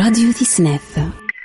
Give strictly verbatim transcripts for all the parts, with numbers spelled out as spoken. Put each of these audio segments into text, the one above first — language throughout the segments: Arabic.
راديو تسناث.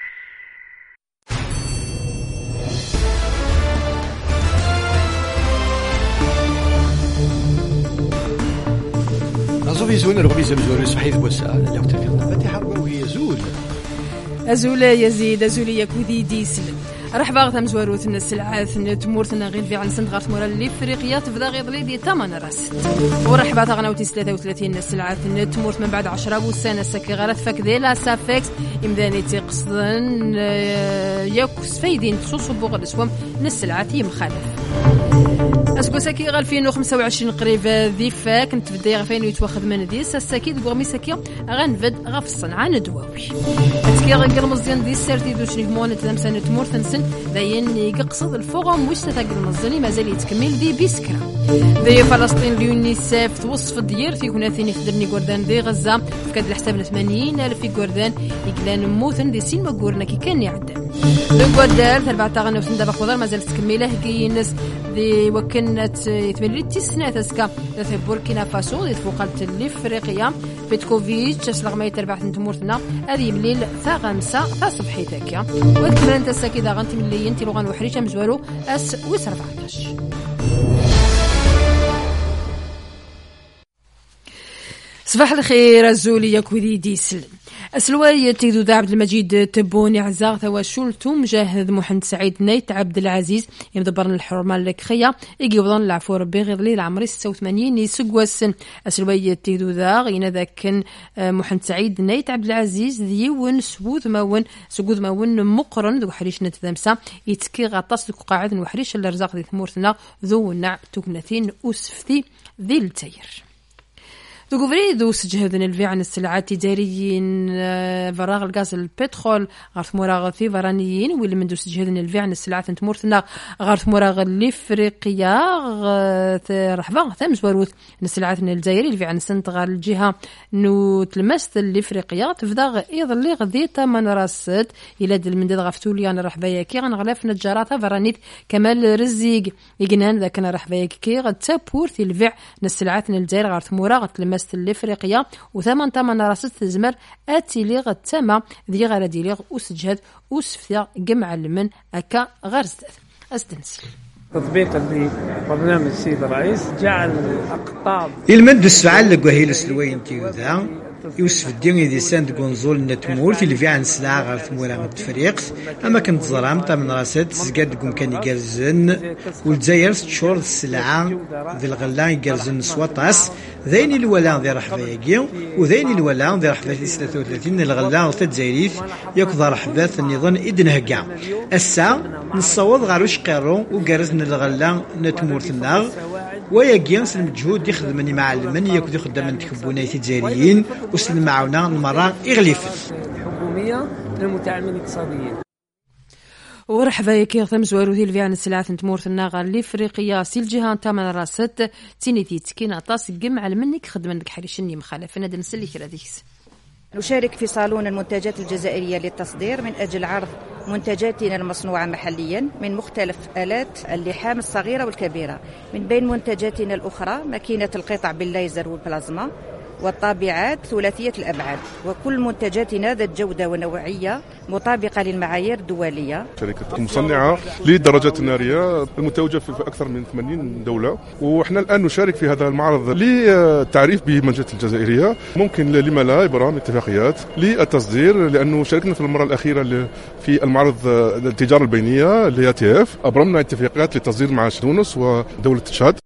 نصوفي زون رغبي زمزوري صحيح بوسا اللي وتفقنا بتي حرب وهي زول أزولا يزيد أزولي يكودي ديسل راح باغ تمزوروت من السلعات تمورتنا غير في عن سنت غارت مورا اللي فريقيا تبدا غير ضلي دي ثمن راس وراح باغ غناوتي ثلاثة وثلاثين السلعات تمورت من بعد عشرة والسنه سكي غارت فكذي لا سافيكس امداني تقصدن ياكس فايدين تصوصوا بوغ الاسوام من السلعات يمخالف اسكو ساكي غال ألفين وخمسة وعشرين قريبه ذي فاك كنت بدي غفين يتواخذ من ديس الساكي دغمي ساكي غنفد غف الصنعه ندواوي اسكي غير مزيان دي سيرتي دوشني مون تلمسان تمورت نسن داين يقصد الفوغم واش تاقل المزني مازال يتكمل دي بيسكرا دي فلسطين اليونيسيف توصف الديار في هنا ثاني خدرني قردان دي غزه فكاد الحساب ثمانين ألف في قردان يقلان موثن دي سين مقورنا كي كان يعدل القدار تربع تاغنا وسندا بخضر مازال تكمله كينس دي وكنت ثمانية تسنة تسكا في بوركينا فاسو دي فوقات الافريقيا بيتكوفيتش اسلغ ما يتربع تمورتنا هذه مليل ثا خمسة ثا صبحيتك يا وذكر انت ساكي غنتي ملي انت لغان وحريشه مزوالو اس ويس أربعطاش. صباح الخير الزولي يا كودي ديسل أسلواية تيدو عبد المجيد تبوني عزاغ ثوا شولتو مجاهد محمد سعيد نيت عبد العزيز يمدبرن الحرمة الكخية يجي وضن العفو ربي غير لي العمري ستة وثمانين يسقوا السن أسلواية تيدو ذا غينا ذاك محمد سعيد نيت عبد العزيز ذيون سوود ماون سقود ماون مقرن ذو حريش نتذمسا يتكي غطاس ذو قاعد وحريش الرزاق ذي ثمورتنا ذو نع تكنثين أسفتي ذي التير ذو قبريدو سجهدن الفي عن السلعات تجاريين فراغ الغاز البترول غارث مراغ في فرانيين واللي من دو سجهدن الفي عن السلعات تمورتنا غارث مراغ الافريقيا رحبا ثمز وروث السلعات الجزائري الفي عن سنت غار الجهه نو تلمست الافريقيا تفدا ايضا اللي غديتا من راست الى دل من دغ غفتوليان رحبايا كي غنغلاف نجارات فرانيت كمال رزيق يجنان ذاك رحبايا كي غتابور في الفي السلعات الجزائر غارث مراغ تلمست الافريقيا وثمان ثمان راست تزمر اتيلي غتما ذي غير ديليغ وسجهد وسفيا جمع المن اكا غرزت استنس تطبيقا لبرنامج السيد الرئيس جعل الاقطاب المد السعال لقوهيل سلوين تيوذا يوسف الدين يدي ساند قنزول نتمور في الفي عن سلعة غير ثمورة التفريق أما كنت ظلام تامن راسات سقاد قم كان يقرزن والجزائر تشور السلعة ذي الغلان يقرزن سواطاس ذين الولان ذي رحبايقي وذين الولان ذي رحبايقي ثلاثة وثلاثين الغلان تتزايريث يقضى رحبات النظام إدن هقع الساعة نصوض غاروش قيرو وقرزن الغلان نتمور ثناغ ويجينس المجهود يخدمني مع المن يكون يخدم من تكبونية الجزائريين وسلم معنا المرة إغليف الحكومية للمتعاملين الاقتصاديين ورحبا يكي ثم زواروثي الفي عن السلعات تمورت الناغا الافريقيه سي الجهه تامن راست تينيتي تكين عطاس قمع المنك خدمنك حريشني مخالف ندم نسلي كرا ديكس. نشارك في صالون المنتجات الجزائرية للتصدير من أجل عرض منتجاتنا المصنوعة محليا من مختلف آلات اللحام الصغيرة والكبيرة. من بين منتجاتنا الأخرى ماكينة القطع بالليزر والبلازما والطابعات ثلاثية الأبعاد، وكل منتجاتنا ذات جودة ونوعية مطابقة للمعايير الدولية. شركة مصنعة للدراجات النارية المتوجة في أكثر من ثمانين دولة، وإحنا الآن نشارك في هذا المعرض للتعريف بالمنتجات الجزائرية. ممكن لما لا إبرام اتفاقيات للتصدير، لأنه شاركنا في المرة الأخيرة في المعرض التجارة البينية اللي هي تي اف، أبرمنا اتفاقيات للتصدير مع تونس ودولة تشاد.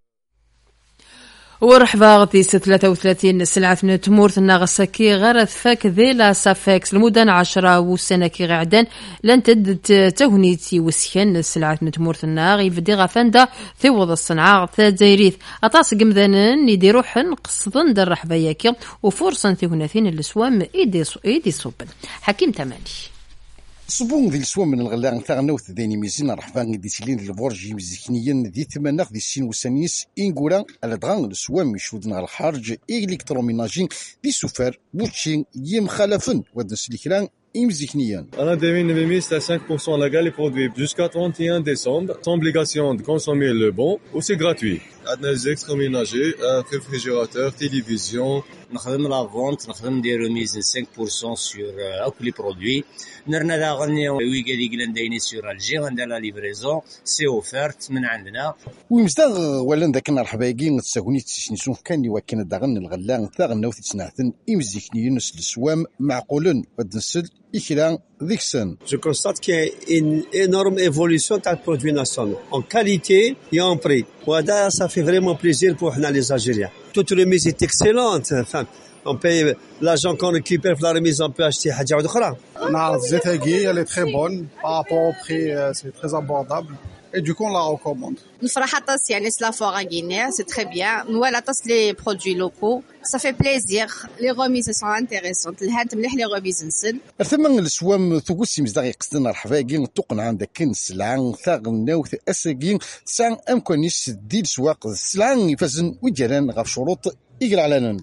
ورحبا غطي ثلاثة وثلاثين سلعة تمورت الناغسكي غرث فاك ذيلا سافكس المدن عشرة والسنة كي غعدان لن تد تهنيتي وسكن السلعة تمورت الناغ يفدي غفندا ثوض الصنعاء تزايريث أطاس قمذانن يديرو حن قصدن در رحبا ياكي وفرصا ثهناثين الاسوام ايدي ايدي صوبن حكيم تمالي صبون ذي السوام من الغلاء ثغنوث ذيني ميزين رحفان دي سلين البورجي مزيكنيا ذي ثمانخ ذي السين وسانيس إنقولا على دغان السوام يشودنا الخارج إلكتروميناجين ذي سفر بوتشين يم خلفن ودن سليكلان إمزيكنيا. أنا ديمين نميس à cinq pour cent la gamme les produits jusqu'à trente et un décembre sans obligation de consommer le bon ou c'est gratuit. عندنا les électroménagers, un réfrigérateur, télévision. نخدم لا فونت نخدم دي ريميز cinq pour cent sur tous les produits. نرنا دا غني وي قال يقلن دايني سور الجي غندا لا ليفريزون سي اوفرت من عندنا ومزدغ ولا ذاك الرحبايكي نتساكوني تسنسون كان يوكن داغن الغلان ثاغ نوث تسنعثن إمزيكنيين نسل السوام معقولن ودنسل إكران ذيكسن. Je constate qu'il y a une énorme évolution dans les produits nationaux en qualité et en prix. وهذا ça fait vraiment plaisir pour nous les Algériens. Toute remise est excellente. Enfin, on paye l'argent qu'on récupère pour la remise, on peut acheter حاجة أخرى. Non, Zetagi, elle est très bonne par rapport au prix, c'est très abordable. Et du coup, on la recommande. نفرح طاس يعني سلا فورا غينيا سي تري بيان ولا طاس لي برودوي لوكو ça fait plaisir les remises sont intéressantes الهات مليح لي ريميز نسد ثمن السوام ثقوسي مزدغ يقصدنا الحفاقين تقنع عندك السلعان ثاغ نوث اساقين سان امكانيس ديال سواق السلعان يفزن ويجران غاف شروط يقل على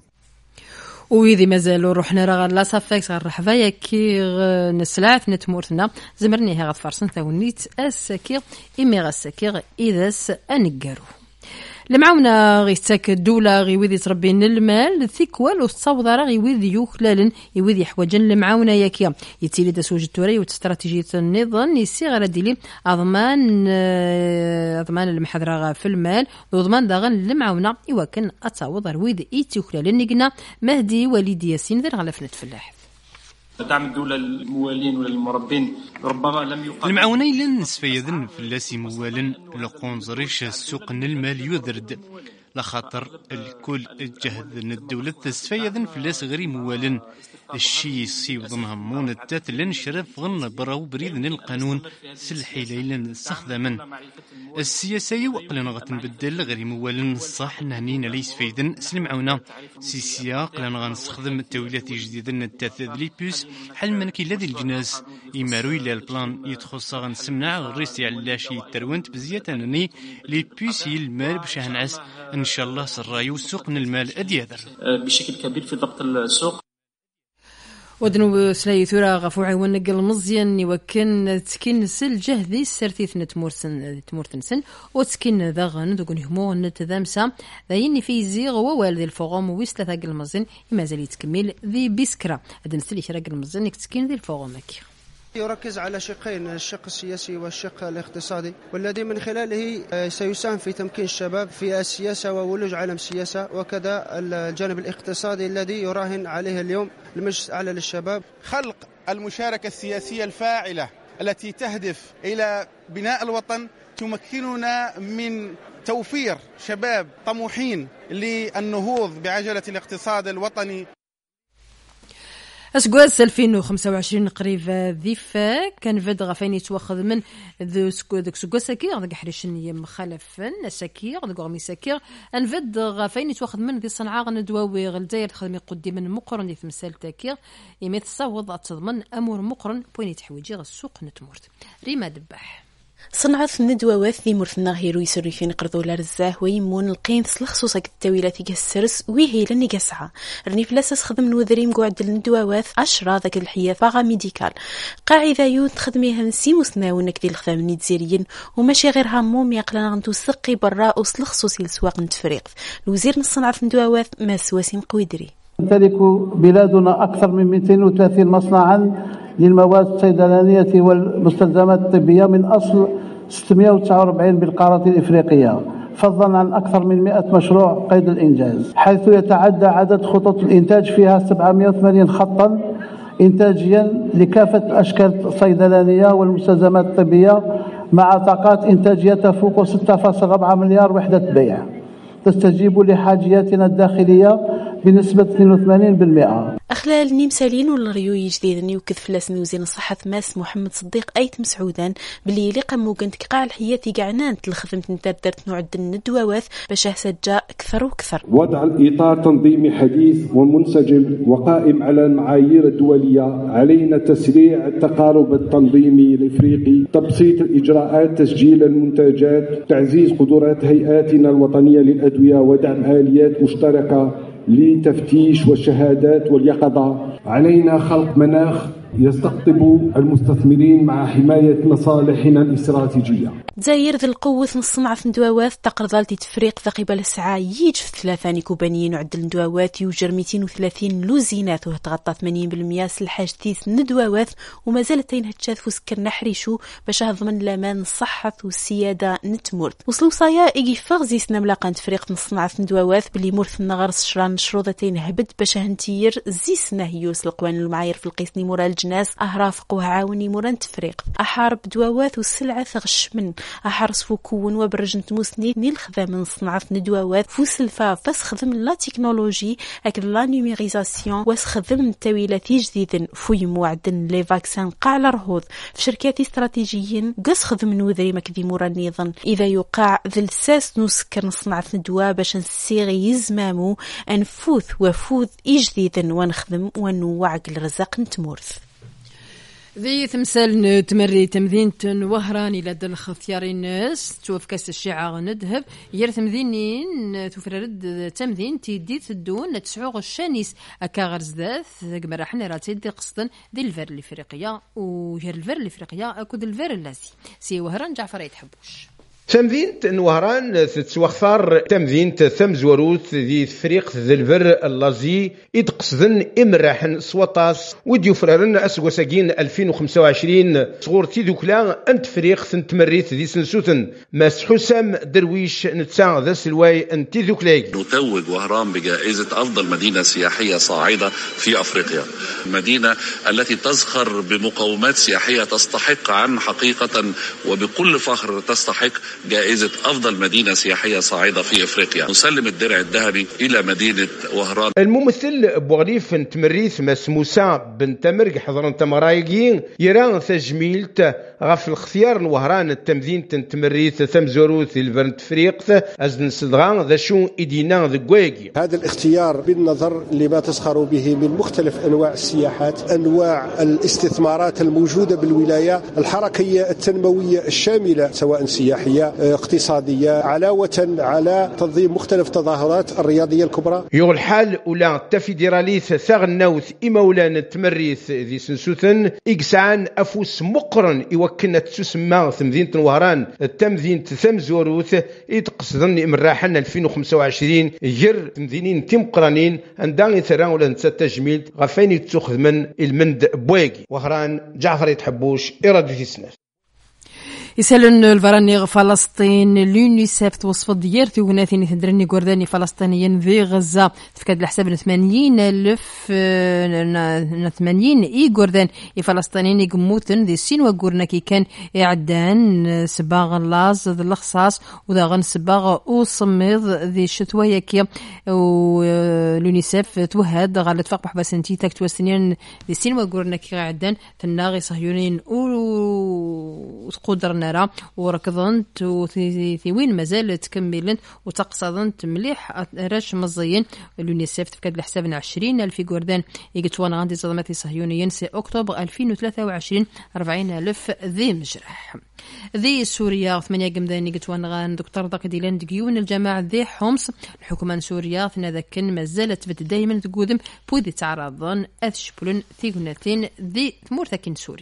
وإذا مازالوا روحنا راه لا صافيكس غير رحبايا كي نسلعت نتمورتنا زمرني ها غتفرسن ثاونيت السكير إمي غاسكير إذاس أنقرو المعاونة غيستاك الدولة غيوذي تربين المال ثيكوال وتصاوض غيوذي يوكلالن يوذي حواجن المعاونة ياكيا يتيلي داسوج التوري واستراتيجية النظام يسي غير ديلي أضمان أضمان المحاضرة في المال وضمان داغن المعاونة يوكن أتصاوض رويذي يتيوكلالن نقنا مهدي وليد ياسين ذا غلفنا تفلاح دعم الدولة للموالين ولا المربين ربما لم يقال المعاونين لن نسفيذن في اللاسي موالن لقونزريش السوق المال يذرد لخاطر الكل الجهد الدولة تسفيذن في اللاس غير موالن الشي يصيوضنها مون التات لن شرف غن براو بريدن القانون سلحي ليلن استخدمن السياسة وقلن غتنبدل غير موالن الصح نهنين ليس فايدن سلمعونا سي سياق لن غنستخدم التويلات جديدة التات لي بيس حل منكي لدي الجناس يمارو إلى البلان يتخص غنسمنع غريسي علاشي التروانت بزيادة نني لي بيس المال باش هنعس إن شاء الله سرايو سوق من المال أديادر بشكل كبير في ضبط السوق ودنو سلاي ثورة غفوعي ونقل مزيان يوكن تسكين سل جهدي سرتيث نتمورسن تمورتنسن وتسكين ذاغن دوكن همو نتذامسا ذايني في زيغ ووالدي الفوغوم ويسلا ثاق المزين يمازال يتكمل ذي بيسكرا هذا نسلي شراق المزين يكتسكين ذي الفوغوم هكي يركز على شقين الشق السياسي والشق الاقتصادي والذي من خلاله سيساهم في تمكين الشباب في السياسة وولوج عالم السياسة وكذا الجانب الاقتصادي الذي يراهن عليه اليوم المجلس الأعلى للشباب خلق المشاركة السياسية الفاعلة التي تهدف إلى بناء الوطن تمكننا من توفير شباب طموحين للنهوض بعجلة الاقتصاد الوطني. أسقواز ألفين وخمسة وعشرين قريب ذيفا كان فد غفاني توخذ من ذو سكوذك سقوا سكير ذاك حريشن يم خلفن سكير ذاك غمي سكير أنفد غفاني توخذ من ذي صنعاء ندواوي غلداير خدمي قدي من مقرن ذي تمثال تاكير يميت صوض تضمن أمور مقرن بويني تحويجي السوق نتمورت ريما دباح صنعت ندوات ذي مرثنا هيرو يسري في نقرضو لرزاه ويمون القين سلخصوصا التاويلات السرس وهي لني قسعة رني فلاسس خدم نوذريم قعد الندوات عشرة ذاك الحياة باغا ميديكال قاعدة يود تخدميها نسي وسناونك ديال الخدام نيتزيريين وماشي غير هموم يقلنا غنتو سقي برا وسلخصوصي لسواق نتفريق الوزير نصنعت ندوات ما سواسيم قويدري. تمتلك بلادنا أكثر من مئتين وثلاثين مصنعا للمواد الصيدلانية والمستلزمات الطبية من أصل ستمئة وتسعة وأربعين بالقارة الإفريقية فضلا عن أكثر من مئة مشروع قيد الإنجاز حيث يتعدى عدد خطوط الإنتاج فيها سبعمئة وثمانين خطا إنتاجيا لكافة أشكال الصيدلانية والمستلزمات الطبية مع طاقات إنتاجية تفوق ستة فاصلة أربعة مليار وحدة بيع تستجيب لحاجياتنا الداخلية بنسبة اثنين وثمانين بالمئة. أخلال نيمسالين والريو جديد نيوكذ فلاس نوزين الصحة ماس محمد صديق أيت مسعودان باللي يلي قامو كنت قاع الحياتي قعنان تلخدمت نتردرت نوع الندواوات باش سجا أكثر وأكثر. وضع الإطار تنظيمي حديث ومنسجم وقائم على المعايير الدولية علينا تسريع التقارب التنظيمي الإفريقي تبسيط الإجراءات تسجيل المنتجات تعزيز قدرات هيئاتنا الوطنية للأدوية ودعم آليات مشتركة لتفتيش والشهادات واليقظة علينا خلق مناخ يستقطب المستثمرين مع حماية مصالحنا الاستراتيجية. داير ذي القوة الصناعة ندوات تقرضالتي تفريق ذا قبل الساعة يج في ثلاثة كوبانيين وعدل ندوات يوجر مئتين وثلاثين لوزينات وتغطى ثمانين بالمئة سلحاج تيث ندوات وما زالت تينهتشات فسكر نحريشو باش هضمن الامان الصحة والسيادة نتمرت. وصلوا صايا ايجي فغزي سنا ملاقا تفريق الصناعة ندوات باللي مورث النغر الشران شروطتين هبد باش هنتير زي سنا هيوس القوان المعايير في القيسني مورا الجناس اهرافق وعاوني مورا تفريق احارب دوات والسلعة ثغش من أحرص فوكون وبرجنت موسني نيل خذا من صناعة ندوات فوسلفا فاس خدم لا تكنولوجي أكد لا نيميريزاسيون واس خدم التويلات جديدا فوي موعدن لي فاكسان قاع رهوض في شركات استراتيجيين قص خدم نوذري مكذي مورا نيظن إذا يقع ذي الساس نسكر صناعة ندوا باش نسيغي يزمامو أنفوث وفوذ إجديدا ونخدم ونوعق الرزاق نتمورث. ذي تمثال تمري تمذين وهران إلى دل خثياري الناس توف كاس الشيعة ندهب ير تمذينين تفرد تمذين تيدي تدون تسعوغ الشانيس أكاغرز ذات قمر حنا راتي دي قصدا دي الفير الإفريقية وير الفير الإفريقية أكود الفير اللازي سي وهران جعفر يتحبوش تمدينة نوهران تتوخثار تمدينة ثم زوروث ذي فريق ذي البر اللازي يتقصدن إمراحن سوطاس وديو فرارن أسوى ساقين ألفين وخمسة وعشرين صغور تيدوكلا أنت فريق تمريت ذي سنسوتن ماس حسام درويش نتساع ذا سلواي أنت تيدوكلاي. نتوج وهران بجائزة أفضل مدينة سياحية صاعدة في أفريقيا، مدينة التي تزخر بمقومات سياحية تستحق عن حقيقة وبكل فخر تستحق جائزة أفضل مدينة سياحية صاعدة في أفريقيا. نسلم الدرع الذهبي إلى مدينة وهران. الممثل بوغريف تمريث مس موسى بن تمرق حضرن تمرايقين يران تجميلت غف الخيار وهران التمدين تمريث ثم زوروث الفرنت فريق أزن صدغان ذا شو إدينا ذا قويقي. هذا الاختيار بالنظر لما تسخر به من مختلف أنواع السياحات، أنواع الاستثمارات الموجودة بالولاية، الحركية التنموية الشاملة سواء سياحية اقتصادية، علاوة على تنظيم مختلف التظاهرات الرياضية الكبرى. يغ الحال ولا تفيدراليث ثغ النوث إمولان التمريث ذي سنسوثن إقسعان أفوس مقرن يوكنا تسمى ثمذين وهران التمذين ثم زوروث يتقصدن إمراحن ألفين وخمسة وعشرين جر ثمذينين تمقرنين أندان ثران ولا تجميل غفين يتسخذ من المند بويقي. وهران جعفر يتحبوش إرادة سنة يسألون الفراني فلسطين اليونيسيف توصف ديار ثوناثين ثدرني قرداني فلسطينيين في غزة تفكد الحساب ثمانين ألف ثمانين إي قردان فلسطينيين يقموتن ذي السين وقرنا كي كان إعدان سباغ اللاز ذي الخصاص وذا غن سباغ وصميض ذي الشتوية كي واليونيسيف توهد غالت فاق بحباسنتي تاك توسنين ذي السين وقرنا كي إعدان تناغي صهيونين وتقدرنا وركضنت وفي وين مازال تكملن وتقصدنت مليح راش مزيين اليونيسيف تفكد الحساب عشرين ألف قردان يقتوان غاندي صدمات صهيونيين سي أكتوبر ألفين وثلاثة وعشرين أربعين ألف ذي مجرح. ذي سوريا ثمانية قمدان يقتوان غان دكتور ضاق ديلان دقيون الجماعة ذي حمص الحكومة سوريا ثنا ذاكن مازالت بد دايما تقودم بوذي تعرضن أثشبلن ثيقناتين ذي ثمورتكين سوريا.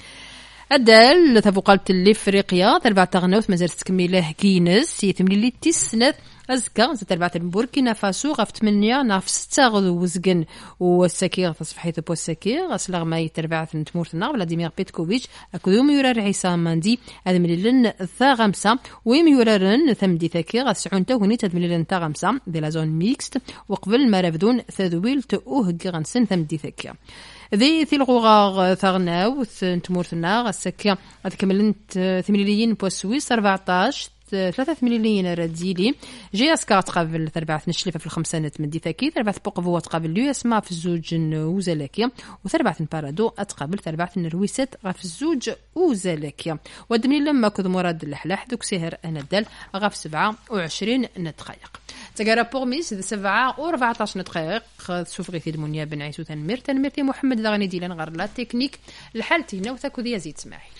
أدال تفوقالت اللي فريقيا تربع تغنوث مازال تكميله كينس يتملي لي تسنت أزكا تربع بوركينا فاسو غف تمنيا نفس تاغذ وزقن والسكير تصفحيث بو السكير أسلغ ما يتربع تمورتنا فلاديمير بيتكوفيتش أكدوم يورار عيسى ماندي أدمليلن ثا غمسة ويم يورارن ثمدي ثكير أسعون تاغني تدمليلن ثا غمسة دي لا زون ميكست وقبل ما رفدون ثذويل تأوه غنسن ثمدي ثكير ذي ثي الغوغاغ ثغناو تمورتنا السكية أتكملنت ثمانين بوسويس أربعتاش ثلاثة مليون راديلي جي اسكا تقابل تربعة نشلفة في الخمسينات من ديثاكي تربعة بوقفو تقابل ليو اسماء في الزوج وزلاكيا وتربعة بارادو تقابل تربعة الرويسات غف الزوج وزلاكيا ودمني لما كذ مراد اللحلاح دوك سهر انا الدال غف سبعة وعشرين دقائق تقرا بوغميس سبعة وأربعتاش دقائق شوف غير في المنيا بن عيسو تنمير تنمير محمد لاغني ديلان غير لا تكنيك الحالتي نوثاكو دي يزيد سماحي